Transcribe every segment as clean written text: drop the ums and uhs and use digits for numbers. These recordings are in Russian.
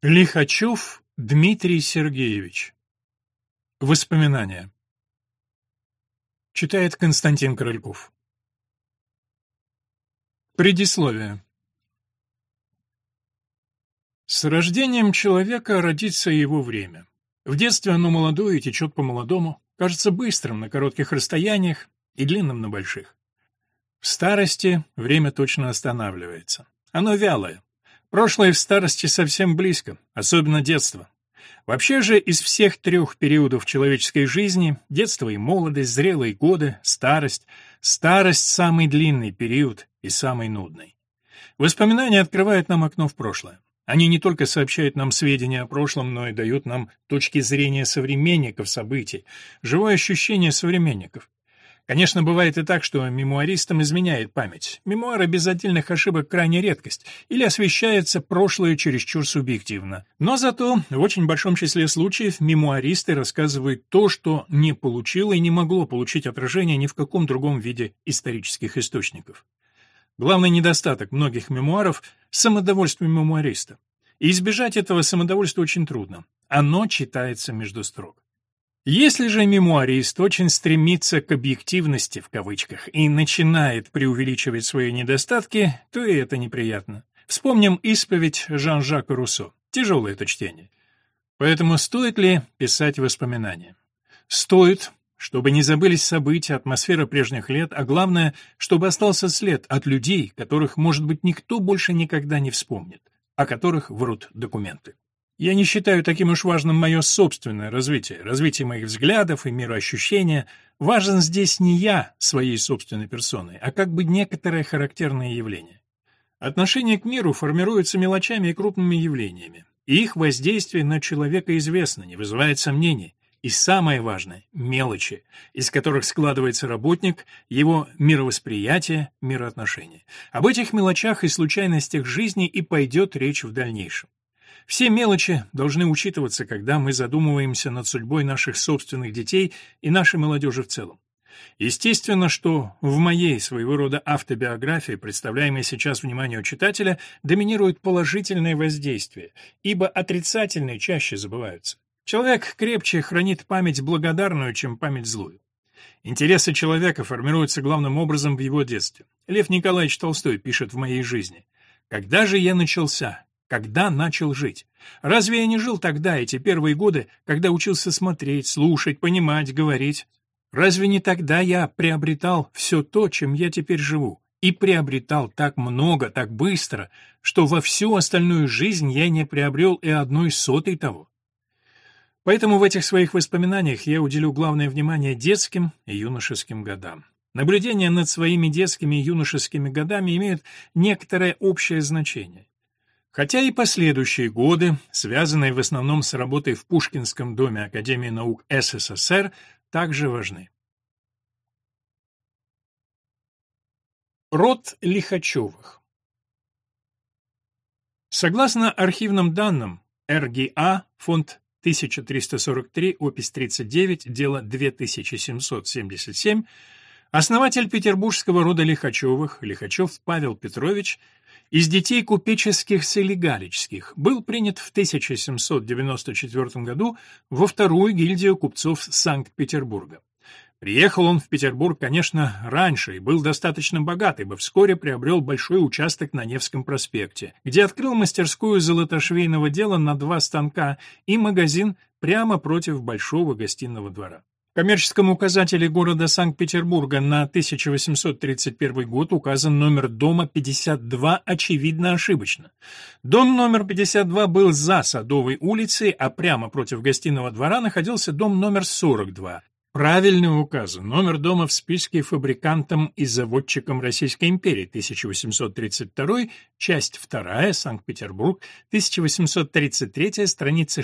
Лихачев Дмитрий Сергеевич. Воспоминания. Читает Константин Корольков. Предисловие. С рождением человека родится его время. В детстве оно молодое и течет по-молодому, кажется быстрым на коротких расстояниях и длинным на больших. В старости время точно останавливается. Оно вялое. Прошлое в старости совсем близко, особенно детство. Вообще же из всех трех периодов человеческой жизни — детство и молодость, зрелые годы, старость — старость — самый длинный период и самый нудный. Воспоминания открывают нам окно в прошлое. Они не только сообщают нам сведения о прошлом, но и дают нам точки зрения современников событий, живое ощущение современников. Конечно, бывает и так, что мемуаристам изменяет память. Мемуары без отдельных ошибок крайне редкость, или освещается прошлое чересчур субъективно. Но зато в очень большом числе случаев мемуаристы рассказывают то, что не получило и не могло получить отражение ни в каком другом виде исторических источников. Главный недостаток многих мемуаров — самодовольство мемуариста. И избежать этого самодовольства очень трудно. Оно читается между строк. Если же мемуарист очень стремится к «объективности» в кавычках и начинает преувеличивать свои недостатки, то и это неприятно. Вспомним исповедь Жан-Жака Руссо. Тяжелое это чтение. Поэтому стоит ли писать воспоминания? Стоит, чтобы не забылись события, атмосфера прежних лет, а главное, чтобы остался след от людей, которых, может быть, никто больше никогда не вспомнит, о которых врут документы. Я не считаю таким уж важным мое собственное развитие моих взглядов и мироощущения. Важен здесь не я своей собственной персоной, а как бы некоторое характерное явление. Отношение к миру формируется мелочами и крупными явлениями, и их воздействие на человека известно, не вызывает сомнений. И самое важное — мелочи, из которых складывается работник, его мировосприятие, мироотношения. Об этих мелочах и случайностях жизни и пойдет речь в дальнейшем. Все мелочи должны учитываться, когда мы задумываемся над судьбой наших собственных детей и нашей молодежи в целом. Естественно, что в моей своего рода автобиографии, представляемой сейчас вниманию читателя, доминирует положительное воздействие, ибо отрицательные чаще забываются. Человек крепче хранит память благодарную, чем память злую. Интересы человека формируются главным образом в его детстве. Лев Николаевич Толстой пишет в «Моей жизни»: «Когда же я начался? Когда начал жить? Разве я не жил тогда, эти первые годы, когда учился смотреть, слушать, понимать, говорить? Разве не тогда я приобретал все то, чем я теперь живу? И приобретал так много, так быстро, что во всю остальную жизнь я не приобрел и 1/100 того». Поэтому в этих своих воспоминаниях я уделю главное внимание детским и юношеским годам. Наблюдения над своими детскими и юношескими годами имеют некоторое общее значение. Хотя и последующие годы, связанные в основном с работой в Пушкинском доме Академии наук СССР, также важны. Род Лихачевых. Согласно архивным данным, РГА, фонд 1343, опись 39, дело 2777, основатель петербургского рода Лихачевых, Лихачев Павел Петрович, из детей купеческих солигарических, был принят в 1794 году во вторую гильдию купцов Санкт-Петербурга. Приехал он в Петербург, конечно, раньше и был достаточно богат, ибо вскоре приобрел большой участок на Невском проспекте, где открыл мастерскую золотошвейного дела на 2 станка и магазин прямо против большого гостиного двора. В коммерческом указателе города Санкт-Петербурга на 1831 год указан номер дома 52, очевидно ошибочно. Дом номер 52 был за Садовой улицей, а прямо против гостиного двора находился дом номер 42. Правильно указан номер дома в списке фабрикантом и заводчиком Российской империи 1832, часть 2, Санкт-Петербург, 1833, страницы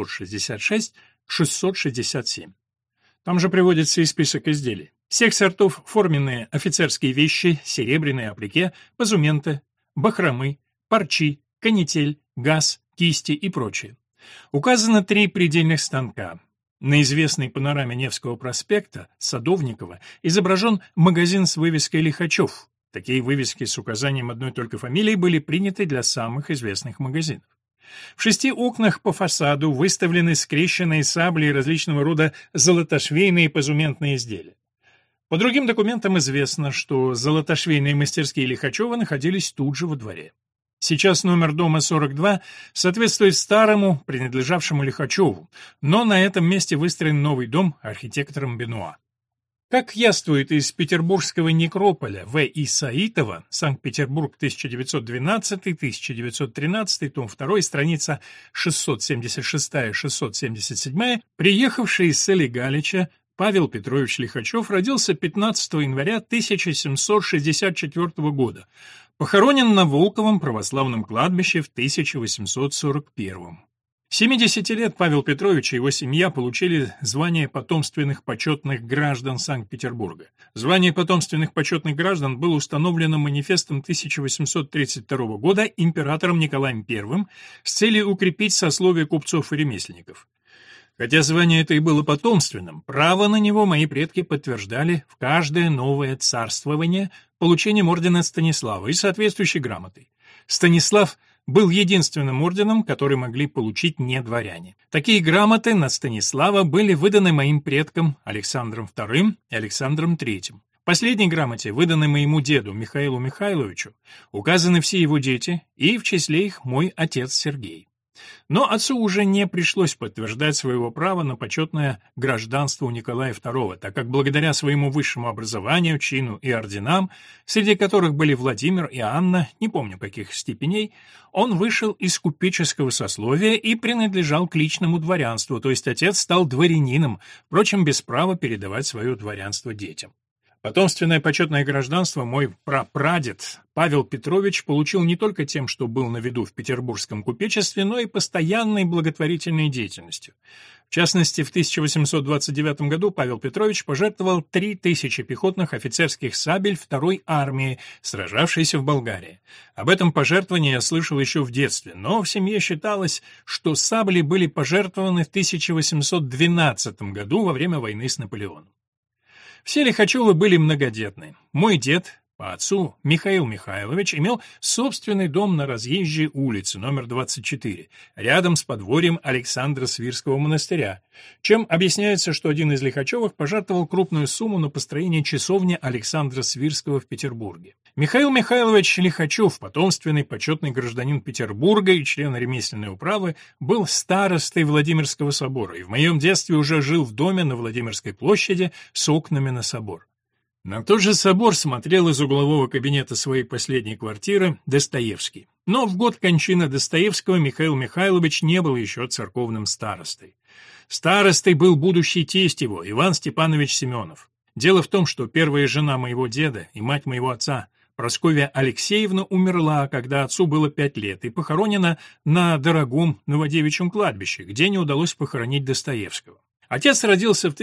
666-667. Там же приводится и список изделий. Всех сортов форменные офицерские вещи, серебряные аплике, позументы, бахромы, парчи, канитель, газ, кисти и прочее. Указано 3 предельных станка. На известной панораме Невского проспекта Садовникова изображен магазин с вывеской «Лихачев». Такие вывески с указанием одной только фамилии были приняты для самых известных магазинов. В 6 окнах по фасаду выставлены скрещенные сабли и различного рода золотошвейные и позументные изделия. По другим документам известно, что золотошвейные мастерские Лихачева находились тут же во дворе. Сейчас номер дома 42 соответствует старому, принадлежавшему Лихачеву, но на этом месте выстроен новый дом архитектором Бенуа. Как яствует из петербургского некрополя В.И. Саитова, Санкт-Петербург, 1912-1913, том 2, страница 676-677, приехавший из Цели Галича Павел Петрович Лихачев родился 15 января 1764 года, похоронен на Волковом православном кладбище в 1841. 70 лет Павел Петрович и его семья получили звание потомственных почетных граждан Санкт-Петербурга. Звание потомственных почетных граждан было установлено манифестом 1832 года императором Николаем I с целью укрепить сословие купцов и ремесленников. Хотя звание это и было потомственным, право на него мои предки подтверждали в каждое новое царствование получением ордена Станислава и соответствующей грамотой. Станислав был единственным орденом, который могли получить не дворяне. Такие грамоты на Станислава были выданы моим предкам Александром II и Александром III. В последней грамоте, выданной моему деду Михаилу Михайловичу, указаны все его дети, и в числе их мой отец Сергей. Но отцу уже не пришлось подтверждать своего права на почетное гражданство у Николая II, так как благодаря своему высшему образованию, чину и орденам, среди которых были Владимир и Анна, не помню каких степеней, он вышел из купеческого сословия и принадлежал к личному дворянству, то есть отец стал дворянином, впрочем, без права передавать свое дворянство детям. Потомственное почетное гражданство мой прапрадед Павел Петрович получил не только тем, что был на виду в петербургском купечестве, но и постоянной благотворительной деятельностью. В частности, в 1829 году Павел Петрович пожертвовал 3000 пехотных офицерских сабель второй армии, сражавшейся в Болгарии. Об этом пожертвовании я слышал еще в детстве, но в семье считалось, что сабли были пожертвованы в 1812 году во время войны с Наполеоном. Все Лихачевы были многодетны. Мой дед, по отцу, Михаил Михайлович, имел собственный дом на Разъезжей улице, номер 24, рядом с подворьем Александра Свирского монастыря, чем объясняется, что один из Лихачевых пожертвовал крупную сумму на построение часовни Александра Свирского в Петербурге. Михаил Михайлович Лихачев, потомственный почетный гражданин Петербурга и член ремесленной управы, был старостой Владимирского собора и в моем детстве уже жил в доме на Владимирской площади с окнами на собор. На тот же собор смотрел из углового кабинета своей последней квартиры Достоевский. Но в год кончины Достоевского Михаил Михайлович не был еще церковным старостой. Старостой был будущий тесть его, Иван Степанович Семенов. Дело в том, что первая жена моего деда и мать моего отца, Прасковья Алексеевна, умерла, когда отцу было 5 лет, и похоронена на дорогом Новодевичьем кладбище, где не удалось похоронить Достоевского. Отец родился в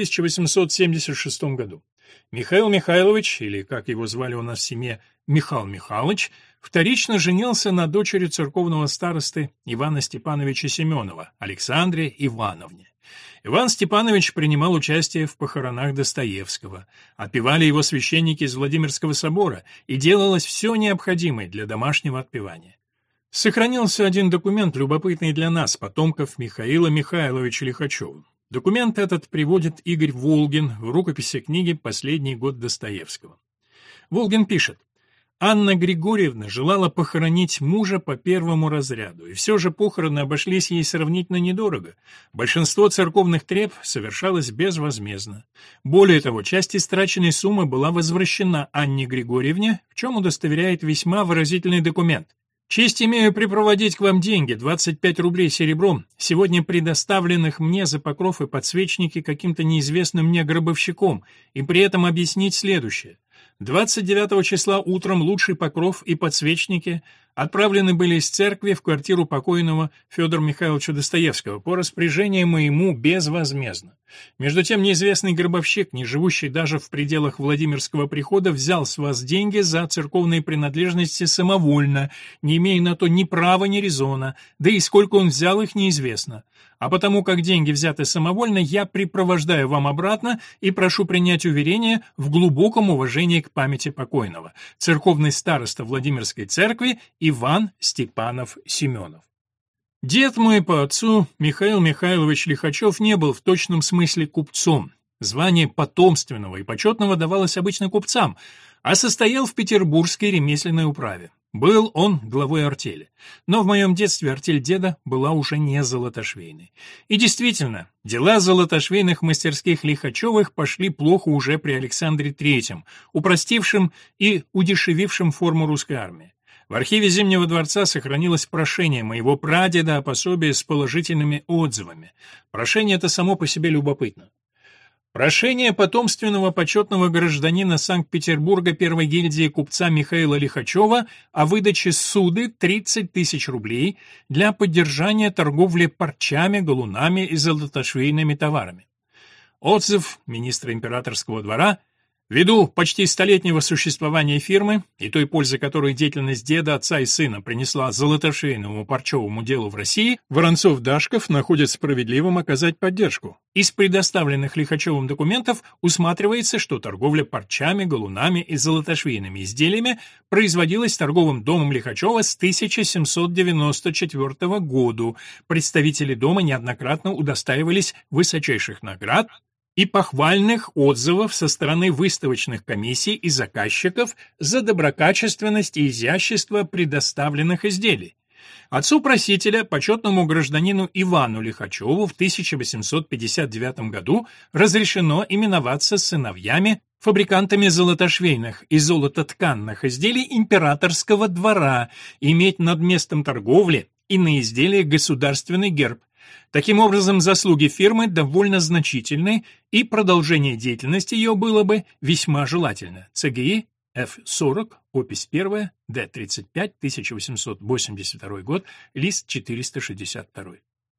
1876 году. Михаил Михайлович, или, как его звали у нас в семье, Михаил Михайлович, вторично женился на дочери церковного старосты Ивана Степановича Семенова, Александре Ивановне. Иван Степанович принимал участие в похоронах Достоевского. Отпевали его священники из Владимирского собора, и делалось все необходимое для домашнего отпевания. Сохранился один документ, любопытный для нас, потомков Михаила Михайловича Лихачева. Документ этот приводит Игорь Волгин в рукописи книги «Последний год Достоевского». Волгин пишет: «Анна Григорьевна желала похоронить мужа по первому разряду, и все же похороны обошлись ей сравнительно недорого. Большинство церковных треб совершалось безвозмездно. Более того, часть истраченной суммы была возвращена Анне Григорьевне, в чем удостоверяет весьма выразительный документ. Честь имею припроводить к вам деньги, 25 рублей серебром, сегодня предоставленных мне за покров и подсвечники каким-то неизвестным мне гробовщиком, и при этом объяснить следующее. 29 числа утром лучший покров и подсвечники отправлены были из церкви в квартиру покойного Федора Михайловича Достоевского по распоряжению моему безвозмездно. Между тем неизвестный гробовщик, не живущий даже в пределах Владимирского прихода, взял с вас деньги за церковные принадлежности самовольно, не имея на то ни права, ни резона, да и сколько он взял их, неизвестно. А потому как деньги взяты самовольно, я припровождаю вам обратно и прошу принять уверение в глубоком уважении к памяти покойного. Церковный староста Владимирской церкви Иван Степанов Семенов». Дед мой по отцу, Михаил Михайлович Лихачев, не был в точном смысле купцом. Звание потомственного и почетного давалось обычно купцам, а состоял в петербургской ремесленной управе. Был он главой артели. Но в моем детстве артель деда была уже не золотошвейной. И действительно, дела золотошвейных мастерских Лихачевых пошли плохо уже при Александре III, упростившем и удешевившем форму русской армии. В архиве Зимнего дворца сохранилось прошение моего прадеда о пособии с положительными отзывами. Прошение это само по себе любопытно. Прошение потомственного почетного гражданина Санкт-Петербурга первой гильдии купца Михаила Лихачева о выдаче суды 30 тысяч рублей для поддержания торговли парчами, галунами и золотошвейными товарами. Отзыв министра императорского двора: ввиду почти столетнего существования фирмы и той пользы, которую деятельность деда, отца и сына принесла золотошвейному парчевому делу в России, Воронцов-Дашков находит справедливым оказать поддержку. Из предоставленных Лихачевым документов усматривается, что торговля парчами, галунами и золотошвейными изделиями производилась торговым домом Лихачева с 1794 года. Представители дома неоднократно удостаивались высочайших наград и похвальных отзывов со стороны выставочных комиссий и заказчиков за доброкачественность и изящество предоставленных изделий. Отцу просителя, почетному гражданину Ивану Лихачеву, в 1859 году разрешено именоваться сыновьями фабрикантами золотошвейных и золототканных изделий императорского двора, иметь над местом торговли и на изделиях государственный герб. Таким образом, заслуги фирмы довольно значительны, и продолжение деятельности ее было бы весьма желательно. ЦГИ, Ф-40, опись 1, Д-35, 1882 год, лист 462.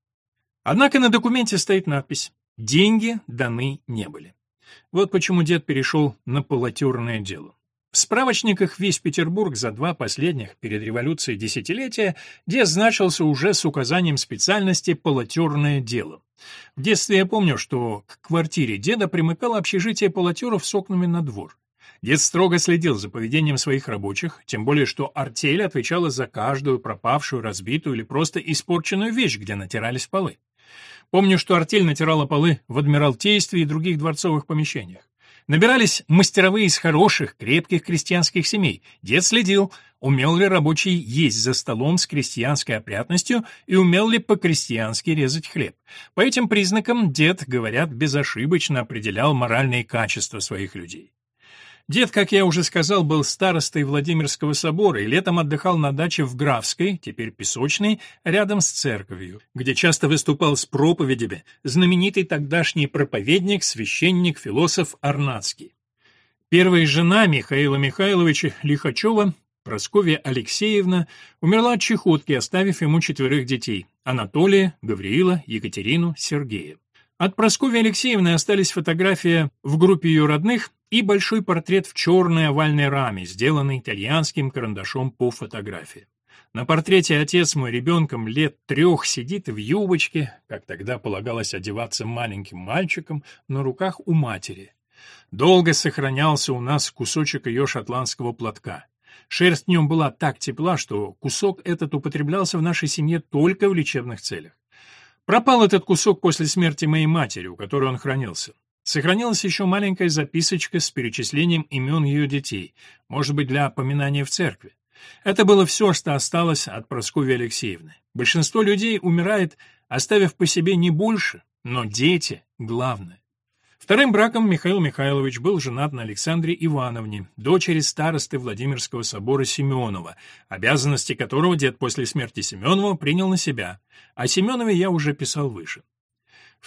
Однако на документе стоит надпись: «Деньги даны не были». Вот почему дед перешел на полотёрное дело. В справочниках «Весь Петербург» за два последних перед революцией десятилетия дед значился уже с указанием специальности «полотёрное дело». В детстве я помню, что к квартире деда примыкало общежитие полотёров с окнами на двор. Дед строго следил за поведением своих рабочих, тем более что артель отвечала за каждую пропавшую, разбитую или просто испорченную вещь, где натирались полы. Помню, что артель натирала полы в Адмиралтействе и других дворцовых помещениях. Набирались мастеровые из хороших, крепких крестьянских семей. Дед следил, умел ли рабочий есть за столом с крестьянской опрятностью и умел ли по-крестьянски резать хлеб. По этим признакам дед, говорят, безошибочно определял моральные качества своих людей. Дед, как я уже сказал, был старостой Владимирского собора и летом отдыхал на даче в Графской, теперь Песочной, рядом с церковью, где часто выступал с проповедями знаменитый тогдашний проповедник, священник, философ Арнацкий. Первая жена Михаила Михайловича Лихачева, Прасковья Алексеевна, умерла от чехотки, оставив ему 4 детей: Анатолия, Гавриила, Екатерину, Сергея. От Прасковьи Алексеевны остались фотография в группе ее родных и большой портрет в черной овальной раме, сделанный итальянским карандашом по фотографии. На портрете отец мой ребенком лет 3 сидит в юбочке, как тогда полагалось одеваться маленьким мальчиком, на руках у матери. Долго сохранялся у нас кусочек ее шотландского платка. Шерсть в нем была так тепла, что кусок этот употреблялся в нашей семье только в лечебных целях. Пропал этот кусок после смерти моей матери, у которой он хранился. Сохранилась еще маленькая записочка с перечислением имен ее детей, может быть, для поминания в церкви. Это было все, что осталось от Прасковьи Алексеевны. Большинство людей умирает, оставив по себе не больше, но дети — главное. Вторым браком Михаил Михайлович был женат на Александре Ивановне, дочери старосты Владимирского собора Семенова, обязанности которого дед после смерти Семенова принял на себя. О Семенове я уже писал выше. В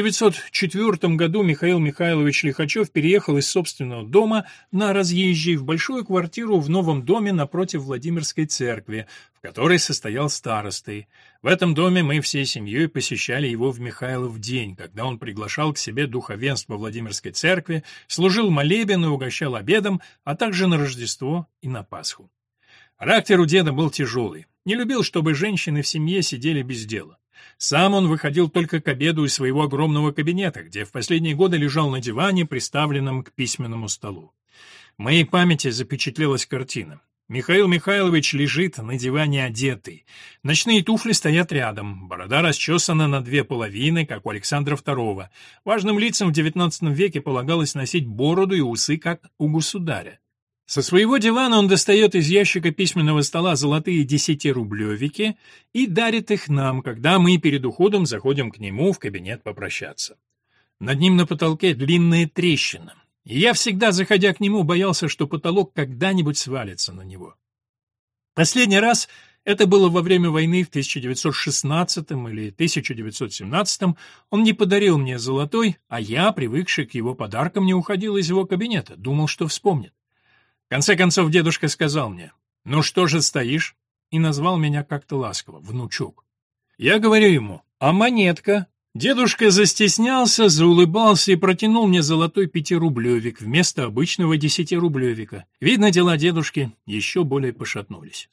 1904 году Михаил Михайлович Лихачев переехал из собственного дома на разъезжий в большую квартиру в новом доме напротив Владимирской церкви, в которой состоял старостой. В этом доме мы всей семьей посещали его в Михайлов день, когда он приглашал к себе духовенство Владимирской церкви, служил молебен и угощал обедом, а также на Рождество и на Пасху. Характер у деда был тяжелый. Не любил, чтобы женщины в семье сидели без дела. Сам он выходил только к обеду из своего огромного кабинета, где в последние годы лежал на диване, приставленном к письменному столу. В моей памяти запечатлелась картина. Михаил Михайлович лежит на диване одетый. Ночные туфли стоят рядом, борода расчесана на две половины, как у Александра II. Важным лицам в XIX веке полагалось носить бороду и усы, как у государя. Со своего дивана он достает из ящика письменного стола золотые 10-рублевики и дарит их нам, когда мы перед уходом заходим к нему в кабинет попрощаться. Над ним на потолке длинная трещина. И я всегда, заходя к нему, боялся, что потолок когда-нибудь свалится на него. Последний раз это было во время войны в 1916 или 1917. Он не подарил мне золотой, а я, привыкший к его подаркам, не уходил из его кабинета, думал, что вспомнит. В конце концов дедушка сказал мне: «Ну что же стоишь?» и назвал меня как-то ласково: «внучок». Я говорю ему: «А монетка?» Дедушка застеснялся, заулыбался и протянул мне золотой 5-рублевик вместо обычного 10-рублевика. Видно, дела дедушки еще более пошатнулись.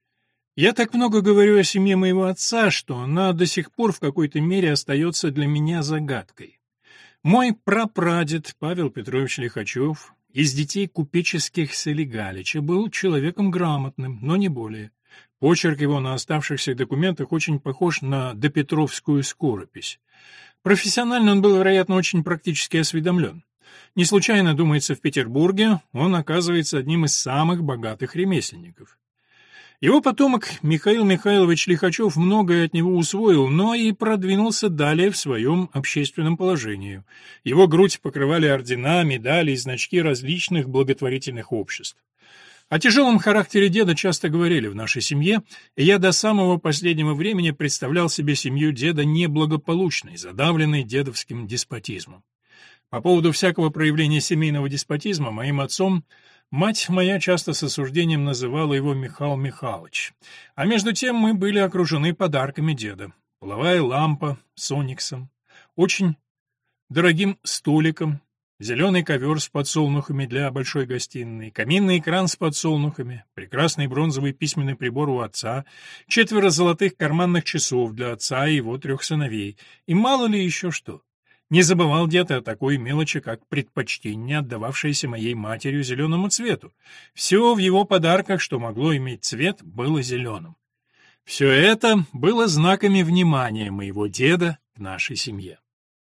Я так много говорю о семье моего отца, что она до сих пор в какой-то мере остается для меня загадкой. Мой прапрадед Павел Петрович Лихачев из детей купеческих Селигалича был человеком грамотным, но не более. Почерк его на оставшихся документах очень похож на допетровскую скоропись. Профессионально он был, вероятно, очень практически осведомлен. Не случайно, думается, в Петербурге он оказывается одним из самых богатых ремесленников. Его потомок Михаил Михайлович Лихачев многое от него усвоил, но и продвинулся далее в своем общественном положении. Его грудь покрывали ордена, медали и значки различных благотворительных обществ. О тяжелом характере деда часто говорили в нашей семье, и я до самого последнего времени представлял себе семью деда неблагополучной, задавленной дедовским деспотизмом. По поводу всякого проявления семейного деспотизма моим отцом мать моя часто с осуждением называла его Михаил Михайлович. А между тем мы были окружены подарками деда. Половая лампа с ониксом, очень дорогим столиком, зеленый ковер с подсолнухами для большой гостиной, каминный экран с подсолнухами, прекрасный бронзовый письменный прибор у отца, 4 золотых карманных часов для отца и его 3 сыновей, и мало ли еще что. Не забывал дед о такой мелочи, как предпочтение, отдававшееся моей матерью зеленому цвету. Все в его подарках, что могло иметь цвет, было зеленым. Все это было знаками внимания моего деда к нашей семье.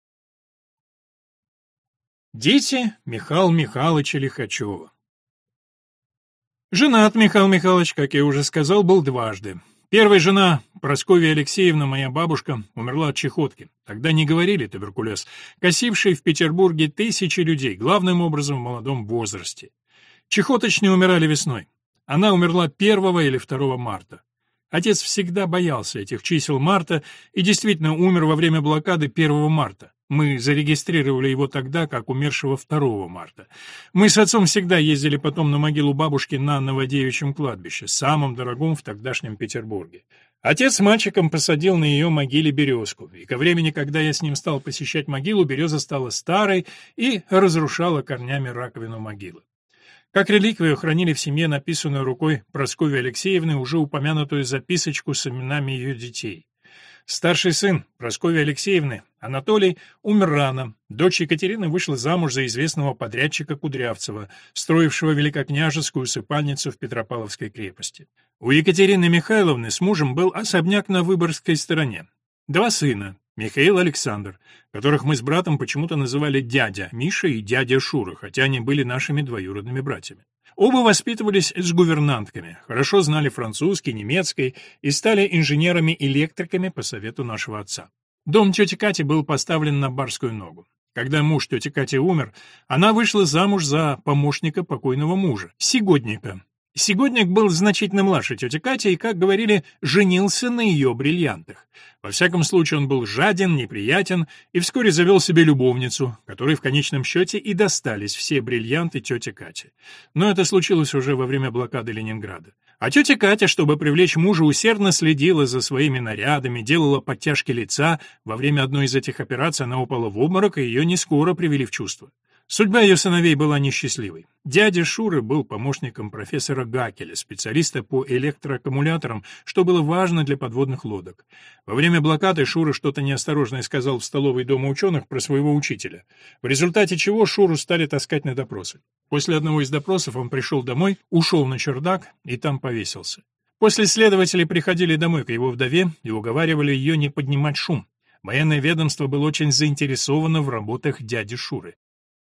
Дети Михаила Михайловича Лихачева. Женат Михаил Михайлович, как я уже сказал, был дважды. Первая жена, Прасковья Алексеевна, моя бабушка, умерла от чехотки. Тогда не говорили туберкулез, косивший в Петербурге тысячи людей, главным образом в молодом возрасте. Чехоточные умирали весной. Она умерла 1 или 2 марта. Отец всегда боялся этих чисел марта и действительно умер во время блокады 1 марта. Мы зарегистрировали его тогда, как умершего 2 марта. Мы с отцом всегда ездили потом на могилу бабушки на Новодевичьем кладбище, самом дорогом в тогдашнем Петербурге. Отец с мальчиком посадил на ее могиле березку, и ко времени, когда я с ним стал посещать могилу, береза стала старой и разрушала корнями раковину могилы. Как реликвию хранили в семье написанную рукой Прасковьи Алексеевны уже упомянутую записочку с именами ее детей. Старший сын Прасковьи Алексеевны, Анатолий, умер рано. Дочь Екатерины вышла замуж за известного подрядчика Кудрявцева, строившего великокняжескую усыпальницу в Петропавловской крепости. У Екатерины Михайловны с мужем был особняк на Выборгской стороне. 2 сына, Михаил и Александр, которых мы с братом почему-то называли дядя Миша и дядя Шура, хотя они были нашими двоюродными братьями. Оба воспитывались с гувернантками, хорошо знали французский, немецкий и стали инженерами-электриками по совету нашего отца. Дом тети Кати был поставлен на барскую ногу. Когда муж тети Кати умер, она вышла замуж за помощника покойного мужа, Сигодника. Сигодник был значительно младше тети Кати и, как говорили, женился на ее бриллиантах. Во всяком случае, он был жаден, неприятен и вскоре завел себе любовницу, которой в конечном счете и достались все бриллианты тете Кати. Но это случилось уже во время блокады Ленинграда. А тетя Катя, чтобы привлечь мужа, усердно следила за своими нарядами, делала подтяжки лица. Во время одной из этих операций она упала в обморок, и ее не скоро привели в чувство. Судьба ее сыновей была несчастливой. Дядя Шуры был помощником профессора Гакеля, специалиста по электроаккумуляторам, что было важно для подводных лодок. Во время блокады Шура что-то неосторожное сказал в столовой Дома ученых про своего учителя, в результате чего Шуру стали таскать на допросы. После одного из допросов он пришел домой, ушел на чердак и там повесился. После следователи приходили домой к его вдове и уговаривали ее не поднимать шум. Военное ведомство было очень заинтересовано в работах дяди Шуры.